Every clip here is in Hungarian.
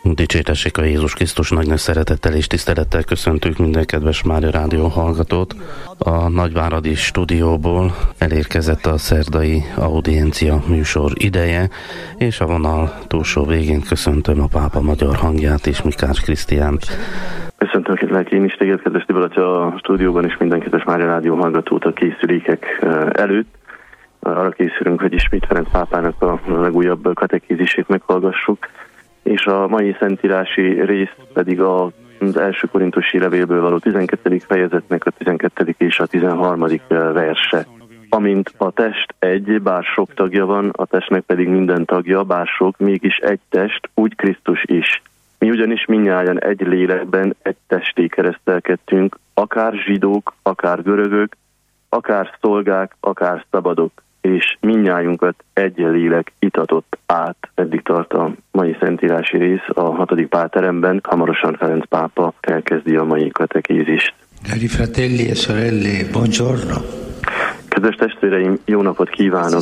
Dicsértessék a Jézus Krisztus, nagy szeretettel és tisztelettel köszöntük minden kedves Mária Rádió hallgatót. A Nagyváradi stúdióból elérkezett a szerdai audiencia műsor ideje, és a vonal túlsó végén köszöntöm a pápa magyar hangját és Mikács Krisztiánt. Köszöntöm én is téged, kedves Tibor Atya, a stúdióban is minden kedves Mária Rádió hallgatót a készülékek előtt. Arra készülünk, hogy ismét Ferenc pápának a legújabb katekézisét meghallgassuk, és a mai szentírási rész pedig az első korintusi levélből való 12. fejezetnek a 12. és a 13. verse. Amint a test egy, bár sok tagja van, a testnek pedig minden tagja, bár sok, mégis egy test, úgy Krisztus is. Mi ugyanis mindnyájan egy lélekben, egy testé keresztelkedtünk, akár zsidók, akár görögök, akár szolgák, akár szabadok, és mindnyájunkat egy lélek itatott át. Eddig tart a mai szentírási rész a 6. pálteremben. Hamarosan Ferenc pápa elkezdi a mai katekézist. Cari fratelli e sorelle, buongiorno. Kedves testvéreim, jó napot kívánok!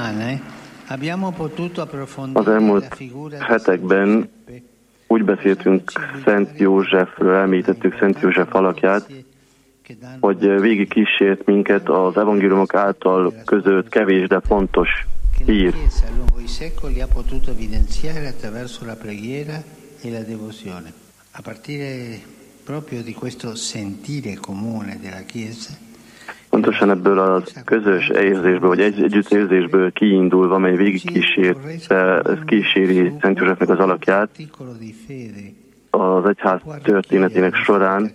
Az elmúlt hetekben úgy beszéltünk Szent Józsefről, elmélyítettük Szent József alakját, hogy végig kísért minket az evangéliumok által közölt kevés, de fontos hír. Pontosan ebből a közös érzésből, vagy együttérzésből kiindulva, amely végig kíséri Szent Józsefnek az alakját az egyház történetének során,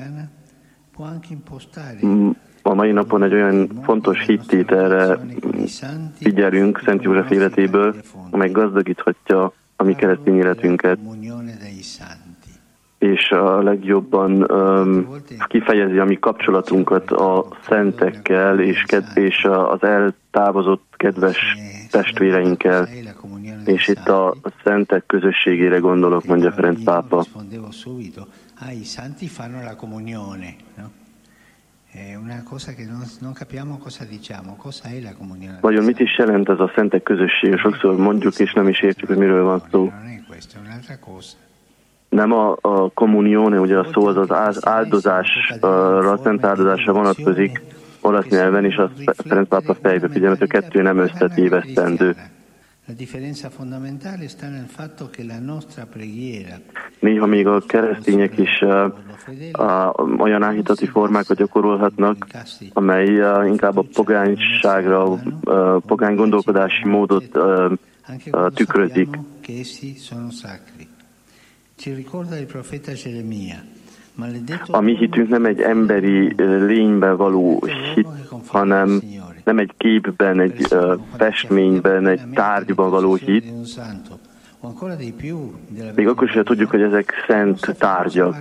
a mai napon egy olyan fontos hittételre figyelünk Szent József életéből, amely gazdagíthatja a mi keresztény életünket, és a legjobban kifejezi a mi kapcsolatunkat a szentekkel, és az eltávozott kedves testvéreinkkel. És itt a szentek közösségére gondolok, mondja Ferenc pápa. I santi fanno la comunione, no? È una cosa che non capiamo cosa diciamo, cosa è la comunione. Vajon mit is jelent ez a szentek közössége? Sokszor mondjuk és nem is értjük, hogy miről van szó. Nem a kommunione, ugye a szó az áldozásra, a szent áldozásra vonatkozik olasz nyelven, és a Ferenc pápa fejbe figyelmet, hogy a kettő nem összetévesztendő. Néha még a keresztények is olyan áhítati formákat gyakorolhatnak, amely inkább a pogányságra, pogány gondolkodási módot tükrözik. A mi hitünk nem egy emberi lénybe való hit, hanem nem egy képben, egy festményben, egy tárgyban való hit. Még akkor is tudjuk, hogy ezek szent tárgyak.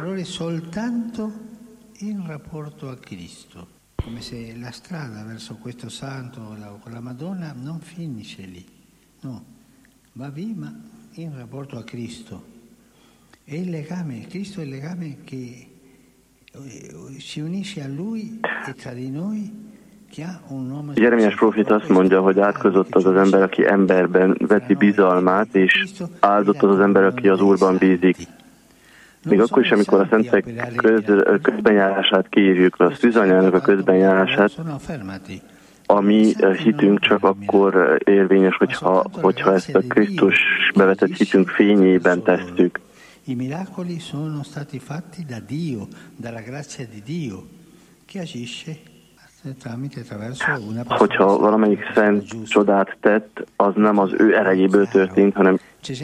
Come se la strada verso questo santo con la Madonna non finisce lì, no, va via ma in rapporto a Cristo. È il legame, Cristo è il legame che si unisce a Lui e tra di noi. Jeremiás prófét azt mondja, hogy átkozott az az ember, aki emberben veti bizalmát, és áldott az az ember, aki az Úrban bízik. Még akkor is, amikor a szentek közbenjárását kérjük, a szűzanyának a közbenjárását, a mi hitünk csak akkor érvényes, hogyha ezt a Krisztus bevetett hitünk fényében tesszük. I miracoli sono stati fatti da Dio, dalla grazia di Dio, che agisce tramite attraverso una persona. Hogyha valamelyik szent csodát tett, az nem az ő erejéből történt, hanem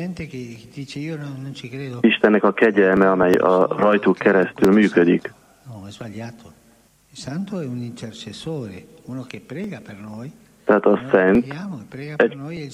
Istennek a kegyelme, amely a rajtuk keresztül működik. No, è sbagliato. Il santo è un intercessore, uno che prega per noi. Tehát a szent egy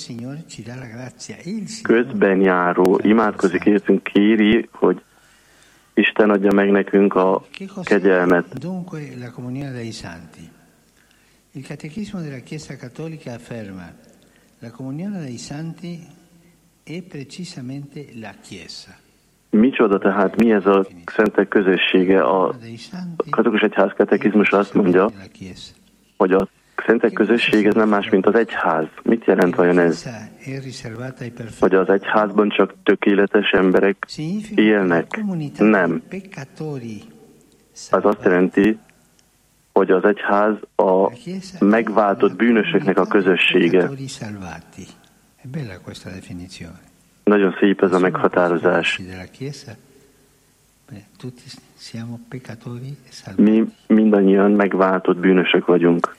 közben járó, imádkozik értünk, kéri, hogy Isten adja meg nekünk a kegyelmet. Dunque la comunione dei santi. Il catechismo della Chiesa Cattolica afferma: la comunione dei santi è precisamente la Chiesa. Micsoda tehát, mi ez a szentek közössége? A katolikus egyház katekizmus azt mondja, hogy a szentek közösség, ez nem más, mint az egyház. Mit jelent vajon ez? Hogy az egyházban csak tökéletes emberek élnek? Nem. Az azt jelenti, hogy az egyház a megváltott bűnösöknek a közössége. Nagyon szép ez a meghatározás. Mi mindannyian megváltott bűnösök vagyunk.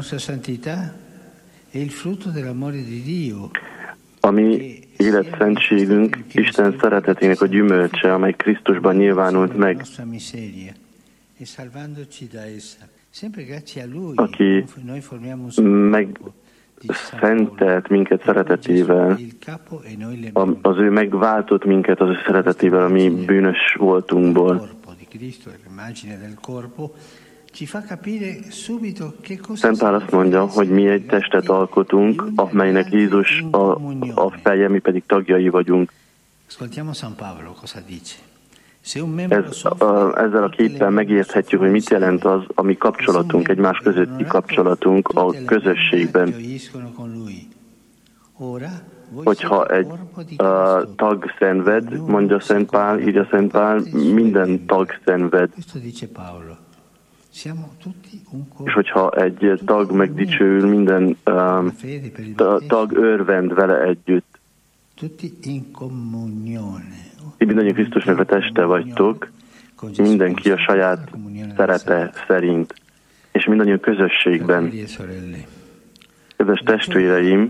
A mi életszentségünk Isten szeretetének a gyümölcse, amely Krisztusban nyilvánult meg. Aki megszentelt minket szeretetével, az ő megváltott minket az ő szeretetével a mi bűnös voltunkból. Szent Pál azt mondja, hogy mi egy testet alkotunk, amelynek Jézus a feje, mi pedig tagjai vagyunk. Ezzel a képpel megérthetjük, hogy mit jelent az, a mi kapcsolatunk, egymás közötti kapcsolatunk a közösségben. Hogyha egy tag szenved, mondja Szent Pál, írja Szent Pál, minden tag szenved. És hogyha egy tag megdicsőül, minden tag örvend vele együtt. Ti mindannyian Krisztusnak a teste vagytok, mindenki a saját szerepe szerint, és mindannyian közösségben. Kedves testvéreim,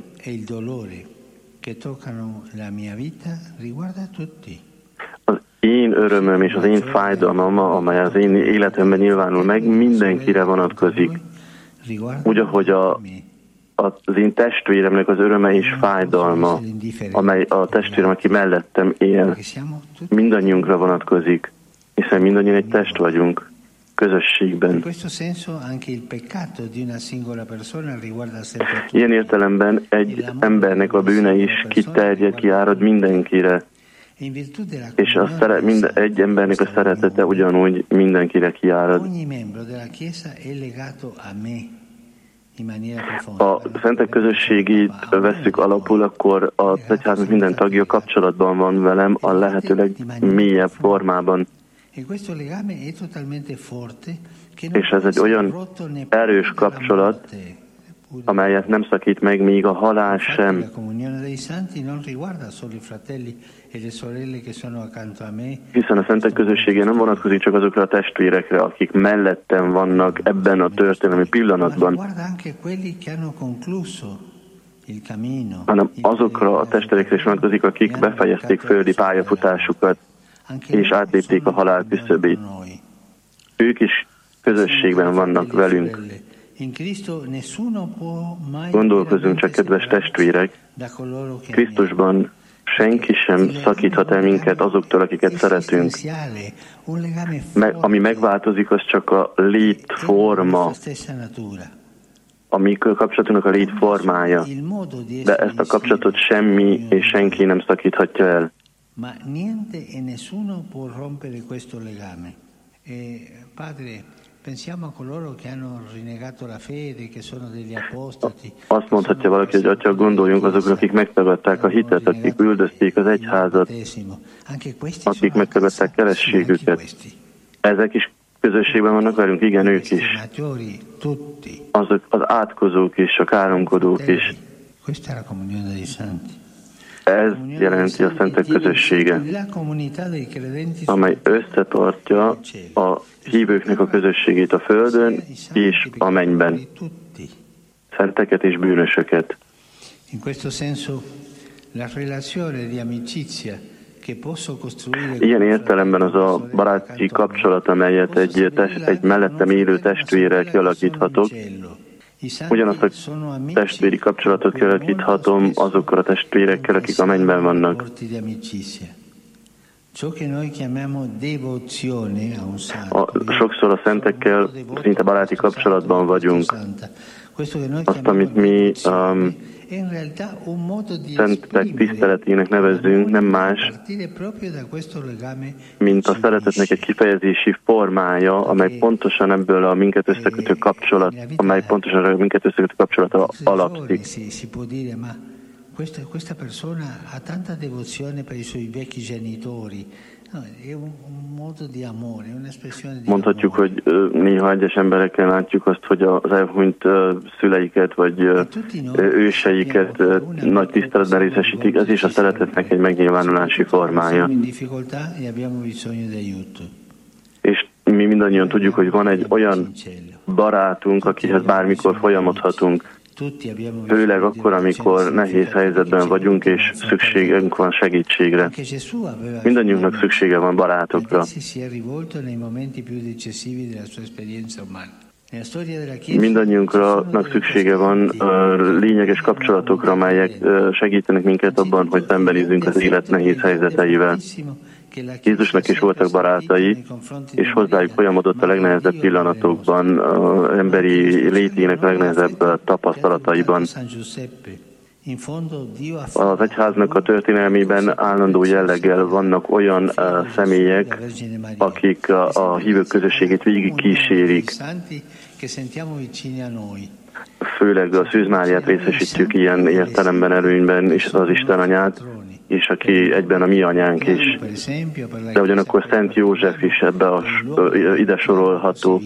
az én örömöm és az én fájdalmam, amely az én életemben nyilvánul meg, mindenkire vonatkozik. Úgy, ahogy az én testvéremnek az öröme és fájdalma, amely a testvérem, aki mellettem él, mindannyiunkra vonatkozik, hiszen mindannyian egy test vagyunk, közösségben. Ilyen értelemben egy embernek a bűne is kiterjed, kiárad mindenkire, és egy embernek a szeretete ugyanúgy mindenkire kiárad. A szentek közösségét vesszük alapul, akkor az egyháznak minden tagja kapcsolatban van velem a lehetőleg mélyebb formában. És ez egy olyan erős kapcsolat, amelyet nem szakít meg még a halál sem. Hiszen a szentek közössége nem vonatkozik csak azokra a testvérekre, akik mellettem vannak ebben a történelmi pillanatban, hanem azokra a testvérekre is vonatkozik, akik befejezték földi pályafutásukat, és átlépték a halál küszöbét. Ők is közösségben vannak velünk. Gondolkozunk csak, kedves testvérek, Krisztusban senki sem szakíthat el minket azoktól, akiket szeretünk. Ami megváltozik, az csak a létforma, a mi kapcsolatunknak a létformája. De ezt a kapcsolatot semmi és senki nem szakíthatja el. Azt mondhatja valaki, hogy Atya, gondoljunk azokra, akik megtagadták a hitet, akik üldözték az egyházat, akik megtagadták kerességüket. Ezek is közösségben vannak velünk, igen, ők is. Azok az átkozók is, a káromkodók is. Ez jelenti a szentek közössége, amely összetartja a hívőknek a közösségét a földön és a mennyben. Szenteket és bűnösöket. Ilyen értelemben az a baráti kapcsolat, amelyet egy mellettem élő testvérrel kialakíthatok, ugyanazt a testvéri kapcsolatot kialakíthatom azokkal a testvérekkel, akik a mennyben vannak. Sokszor a szentekkel szinte baráti kapcsolatban vagyunk. Azt, amit mi szentek tiszteletének nevezzünk, nem más, mint a szeretetnek egy kifejezési formája, amely pontosan ebből a minket összekötő kapcsolat, alapszik. Questa persona ha tanta devozione per i suoi vecchi genitori. No, è un modo di amore, un'espressione di Mondhatjuk, hogy néha egyes embereken látjuk azt, hogy az elhunyt szüleiket, vagy őseiket nagy tiszteletben részesítik. Ez is a szeretetnek egy megnyilvánulási formája. És mi mindannyian tudjuk, hogy van egy olyan barátunk, akihez bármikor folyamodhatunk, főleg akkor, amikor nehéz helyzetben vagyunk, és szükségünk van segítségre. Mindannyiunknak szüksége van barátokra. Mindannyiunknak szüksége van lényeges kapcsolatokra, amelyek segítenek minket abban, hogy szembenézzünk az élet nehéz helyzeteivel. Jézusnak is voltak barátai, és hozzájuk folyamodott a legnehezebb pillanatokban, az emberi létének a legnehezebb tapasztalataiban. Az egyháznak a történelmében állandó jelleggel vannak olyan személyek, akik a hívők közösségét végig kísérik. Főleg a Szűz Máriát részesítjük ilyen értelemben, előnyben, és az Isten anyát, és aki egyben a mi anyánk is. De ugyanakkor Szent József is ebbe ide sorolható.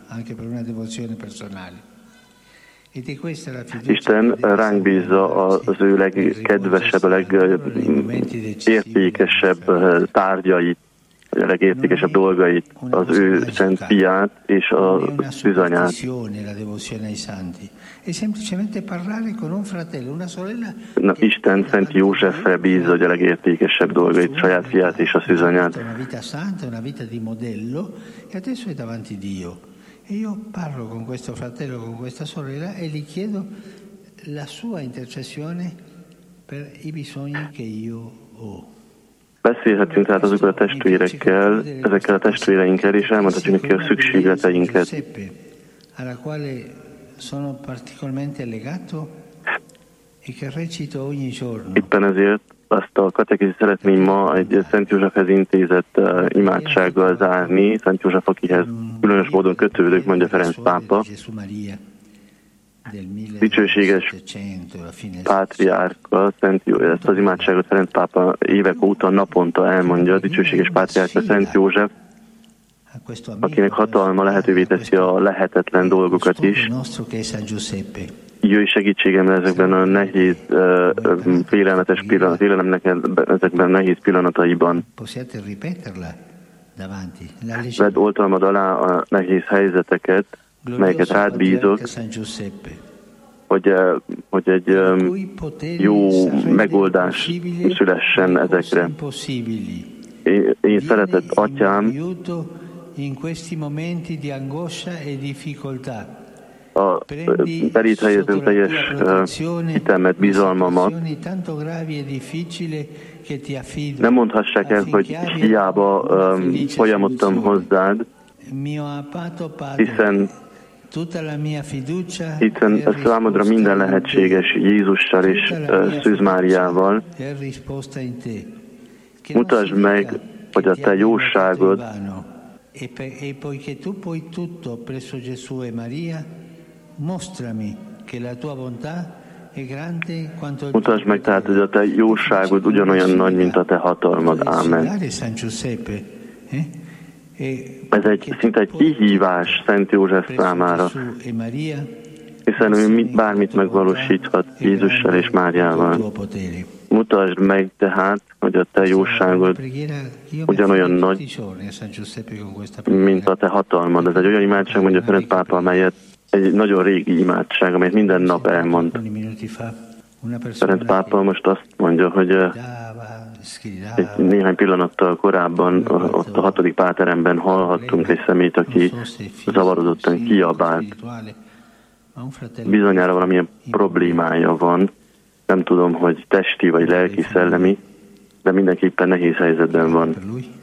Isten ránk bízza az ő legkedvesebb, a legértékesebb tárgyait, a legértékesebb dolgait, az ő Szent Fiát és a Szűzanyát. Isten Szent Józsefre bízza, hogy a legértékesebb dolgait, saját fiát és a Szűzanyát. Io parlo con questo fratello, con questa sorella e gli chiedo la sua intercessione per i bisogni che io ho. Beszélhetünk tehát azokkal a testvérekkel, ezekkel a testvéreinkkel, és elmondhatjuk neki a szükségleteinket. Alla quale sono particolarmente legato e che recito ogni giorno. Éppen ezért azt a katekizist szeretném ma egy Szent Józsefhez intézett imádsággal zárni. Szent József, akihez különös módon kötődök, mondja Ferenc pápa. Dicsőséges pátriárka, ezt az imádságot Ferenc pápa évek óta naponta elmondja. Dicsőséges pátriárka Szent József, akinek hatalma lehetővé teszi a lehetetlen dolgokat is. Jöjj segítségemre ezekben a nehéz, félelmetes pillanatokban, ezekben a nehéz pillanataiban. Vedd oltalmad alá a nehéz helyzeteket, melyeket rád bízok, hogy egy jó megoldás szülessen ezekre. Én szeretett Atyám, a belét helyezem teljes hitelmet, bizalmamat. Nem mondhassák el, hogy hiába folyamodtam hozzád, hiszen számodra minden lehetséges Jézussal és Szűz Máriával. Mutasd meg, hogy a te jóságod mutasd meg tehát, hogy a te jóságod ugyanolyan nagy, mint a te hatalmad. Ámen. Ez szinte egy kihívás Szent József számára, hiszen ő bármit megvalósíthat Jézussal és Máriával. Mutasd meg tehát, hogy a te jóságod ugyanolyan nagy, mint a te hatalmad. Ez egy olyan imádság, mondja Ferenc pápa, amelyet egy nagyon régi imádság, amelyet minden nap elmond. Ferenc pápa most azt mondja, hogy egy néhány pillanattal korábban ott a 6. páteremben hallhattunk egy szemét, aki zavarodottan kiabált. Bizonyára valamilyen problémája van, nem tudom, hogy testi vagy lelki, szellemi, de mindenképpen nehéz helyzetben van.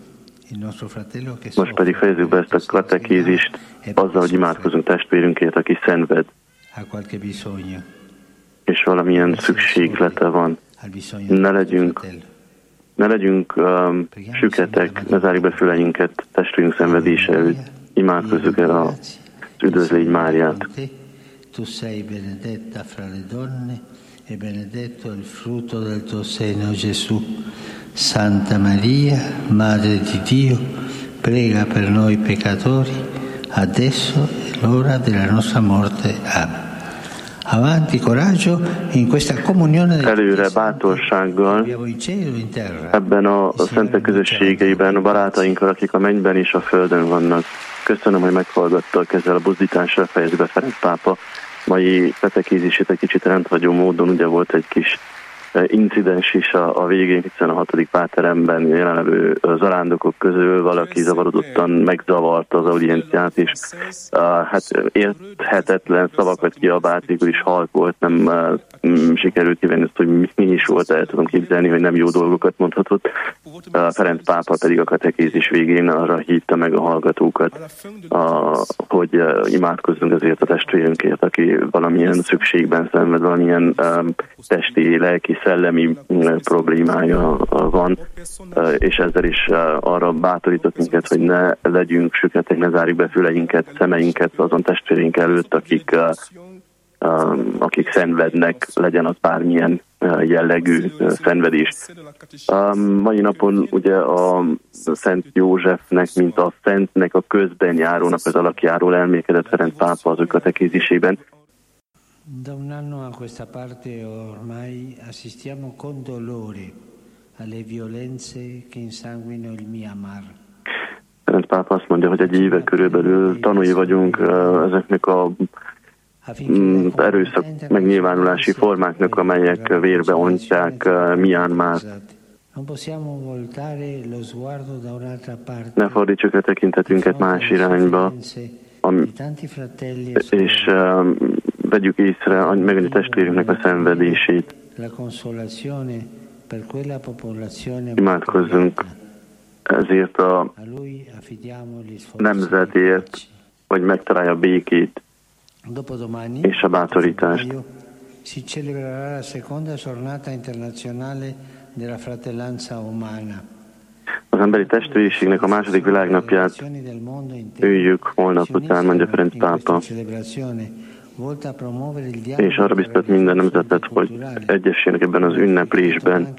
Most pedig fejezzük be ezt a katekézist azzal, hogy imádkozunk testvérünkért, aki szenved. és valamilyen szükséglete van. Ne legyünk süketek, ne zárjuk be füleinket testvérünk szenvedése előtt. Imádkozzuk el az üdvözlégy Máriát. Tu sei benedetta fra le donne e benedetto il frutto del tuo seno, Gesù. Santa Maria, Madre di Dio, prega per noi peccatori, adesso è l'ora della nostra morte. Amen. Avanti, coraggio, in questa comunione előre bátorsággal ebben a szentek közösségeiben a barátainkkal, akik a mennyben és a földön vannak. Köszönöm, hogy meghallgattak, ezzel a buzdítással fejezi be Ferenc pápa mai katekézisét egy kicsit rendhagyó módon. Ugye volt egy kis incidens is a végén, hiszen a 6. páteremben jelenlevő zarándokok közül valaki zavarodottan megzavarta az audienciát, és hát érthetetlen szavakat kiabált, végül is halk volt, nem sikerült kivenni azt, hogy mi is volt, el tudom képzelni, hogy nem jó dolgokat mondhatott. Ferenc pápa pedig a katekézis végén arra hívta meg a hallgatókat, hogy imádkozzunk azért a testvérünkért, aki valamilyen szükségben szenved, valamilyen testi, lelki, szellemi problémája van, és ezzel is arra bátorított minket, hogy ne legyünk süketek, ne zárjuk be füleinket, szemeinket azon testvérünk előtt, akik szenvednek, legyen az bármilyen jellegű szenvedés. Mai napon ugye a Szent Józsefnek, mint a Szentnek a közben járónak az alakjáról elmélkedett Ferenc pápa az ő katekézisében. Da un anno a questa parte ormai assistiamo con dolore alle violenze che insanguinano il Myanmar. Ferenc pápa azt mondja, hogy egy éve körülbelül tanúi vagyunk ezeknek a erőszak megnyilvánulási formáknak, amelyek vérbe ontják Myanmart. Ne fordítsuk a tekintetünket más irányba, és vegyük észre meg a testvérünknek a szenvedését. Imádkozzunk ezért a nemzetért, hogy megtalálja a békét és a bátorítást. Si celebrerà la seconda giornata internazionale della fratellanza umana. Az emberi testvériségnek a második világnapját üljük holnap után, mondja Ferenc pápa, és arra biztat minden nemzetet, hogy egyessének ebben az ünneplésben.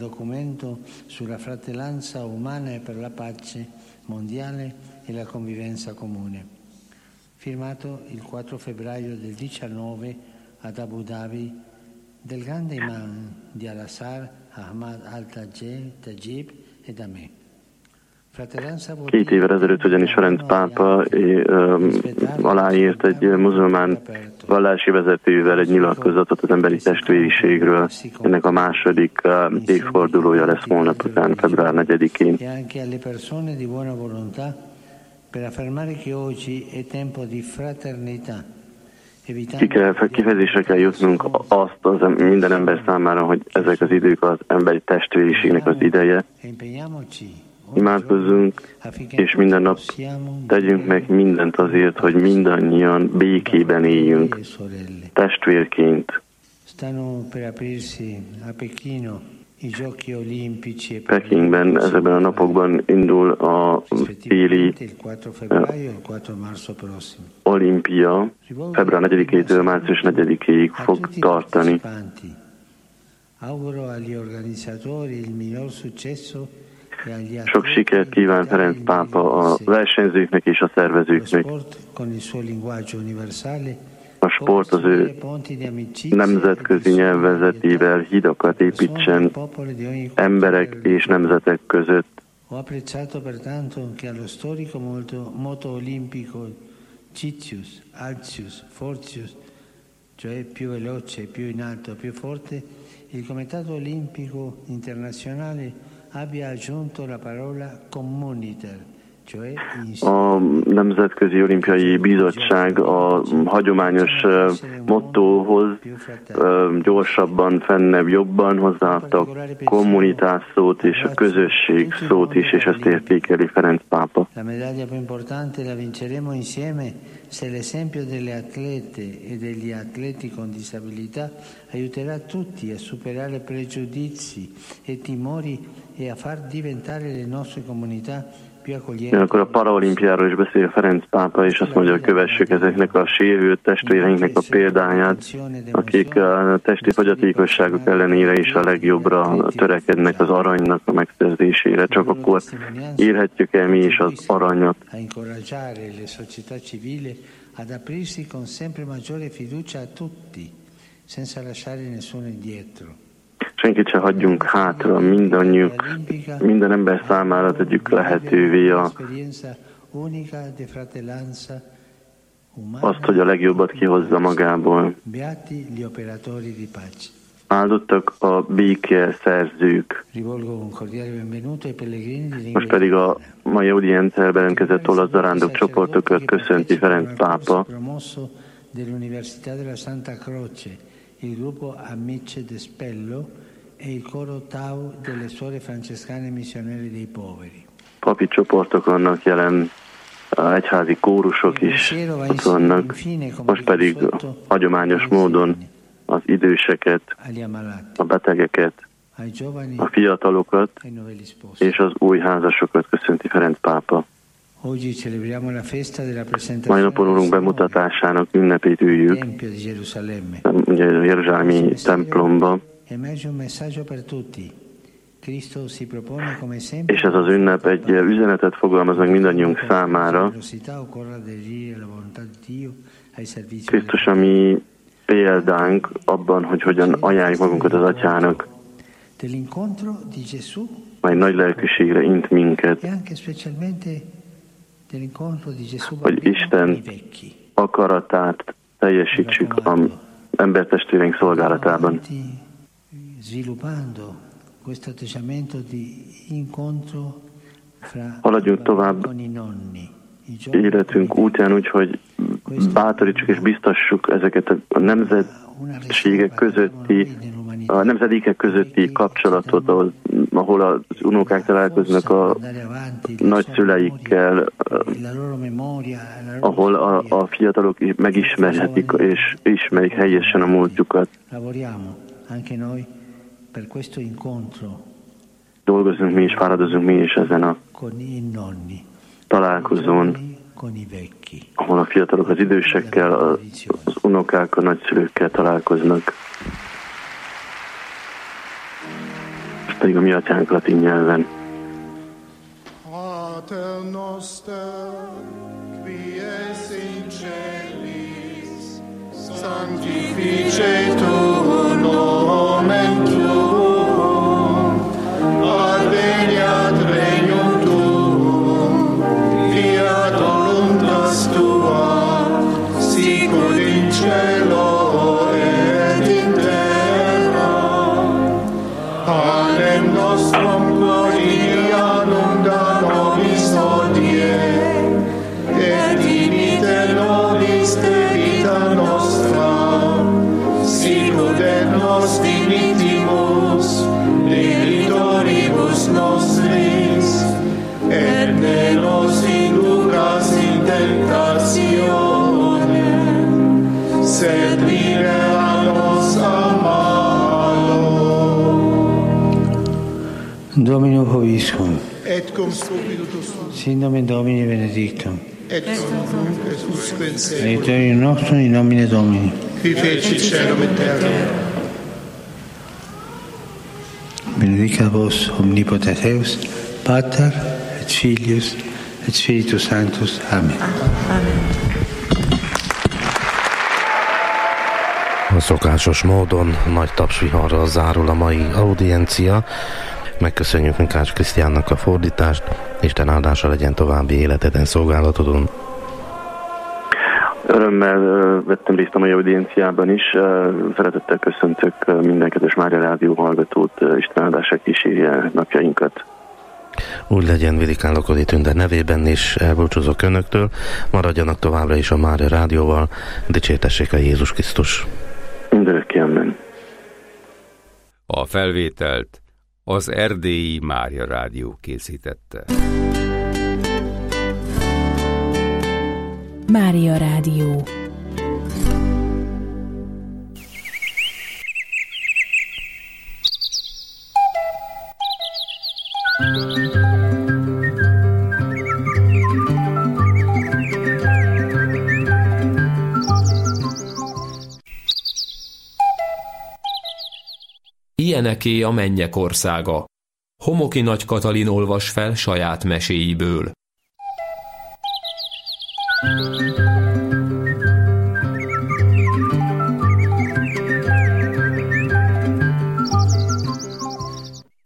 Firmato il 4 febbraio del 19 ad Abu Dhabi del grande imam di Al-Azhar Ahmad al-Tajib e da me. 2 évvel ezelőtt ugyanis Ferenc pápa aláírt egy muzulmán vallási vezetővel egy nyilatkozatot az emberi testvériségről. Ennek a második évfordulója lesz holnap után, február 4-én. Per affermare che oggi è tempo di fraternità. Kifejezésre kell jutnunk azt minden ember számára, hogy ezek az idők az emberi testvériségnek az ideje. Imádkozzunk, és minden nap tegyünk meg mindent azért, hogy mindannyian békében éljünk, testvérként. Pekingben ezekben a napokban indul a téli olimpia, február 4-től március 4-ig fog tartani. Sok sikert kíván Ferenc pápa a versenyzőknek és a szervezőknek. A sport az ő nemzetközi nyelvezetével hidakat építsen emberek és nemzetek között. Ho apprezzato pertanto che allo storico moto olimpico Citius, Altius, Fortius, cioè più veloce, più in alto, più forte, il Comitato Olimpico Internazionale abbia aggiunto la parola communiter A Nemzetközi Olimpiai Bizottság a hagyományos mottóhoz gyorsabban, fennebb, jobban hozzáadta a kommunitás szót és a közösség szót is, és ezt értékeli Ferenc pápa. La medaglia più importante la vinceremo insieme se l'esempio delle atlete e degli atleti con disabilità aiuterà tutti a superare pregiudizi e timori e a far diventare le nostre comunità. Akkor a paraolimpiáról is beszél Ferenc pápa, és azt mondja, hogy kövessük ezeknek a sérült testvéreinknek a példáját, akik a testi fogyatékosságok ellenére is a legjobbra törekednek az aranynak a megszerzésére. Csak akkor érhetjük el mi is az aranyat. Ad aprirsi con sempre maggiore fiducia a tutti, senza lasciare nessuno indietro. Senkit se hagyjunk hátra, minden ember számára tegyük lehetővé azt, hogy a legjobbat kihozza magából. Áldottak a béke szerzők. Most pedig a mai audienciára bejelentkezett olasz zarándok csoportokat köszönti Ferenc pápa. Il gruppo Amici d'Espello e il coro Tau delle Suore Francescane Missionari dei Poveri. Papi csoportok vannak jelen, egyházi kórusok is ott vannak, most pedig hagyományos módon az időseket, a betegeket, a fiatalokat és az új házasokat köszönti Ferenc pápa. Mai napon Urunk bemutatásának ünnepét üljük, ugye a jeruzsálemi templomba, és ez az ünnep egy üzenetet fogalmaz meg mindannyiunk számára. Krisztus a mi példánk abban, hogy hogyan ajánljuk magunkat az Atyának, majd nagy lelkűségre int minket, hogy Isten akaratát teljesítsük az embertestvéreink szolgálatában. Haladjunk tovább életünk útján úgy, hogy bátorítsuk és biztassuk ezeket a nemzetségek közötti, a nemzedékek közötti kapcsolatot, ahol az unokák találkoznak a nagyszüleikkel, ahol a fiatalok megismerhetik és ismerik helyesen a múltjukat. Dolgozunk mi is, fáradozunk mi is ezen a találkozón, ahol a fiatalok az idősekkel, az unokák, a nagyszülőkkel találkoznak. Ez pedig a mi atyánk latin nyelven. Pater noster, qui es in celis, sanctificetur nomen tuum, adveniat regnum tuum, fiat voluntas tua, sicut in cielo et in terra. Panem nostrum quotidianum da nobis hodie, et dimite nobis debita nostra, sicut et nos dimitimus debitoribus nostris, et ne nos inducas in tentationem, sed libera nos a malo. Domino Hoviscum, Et cum spiritus tuo, sin nomen Domini benedictum, et cum nunc et usque in seculum, aiuterium nostrum in nomine Domini. qui feci celum et terra. Benedicat vos omnipotens Deus, Pater et Filius et Spiritus Sanctus. Amen. A szokásos módon nagy tapsviharral zárul a mai audiencia. Megköszönjük Mikács Krisztiánnak a fordítást, Isten áldása legyen további életeden, szolgálatodon. Örömmel vettem részt a mai audienciában is. Szeretettel köszöntök minden kedves Mária Rádió hallgatót, Isten áldása kísérje napjainkat. Úgy legyen, Vidikán Lokodi Tünde nevében is elbúcsúzok önöktől, maradjanak továbbra is a Mária Rádióval, dicsértessék a Jézus Krisztus. Mindörökké, amen. A felvételt az Erdélyi Mária Rádió készítette. Mária Rádió. Ilyeneké a mennyek országa. Homoki Nagy Katalin olvas fel saját meséiből.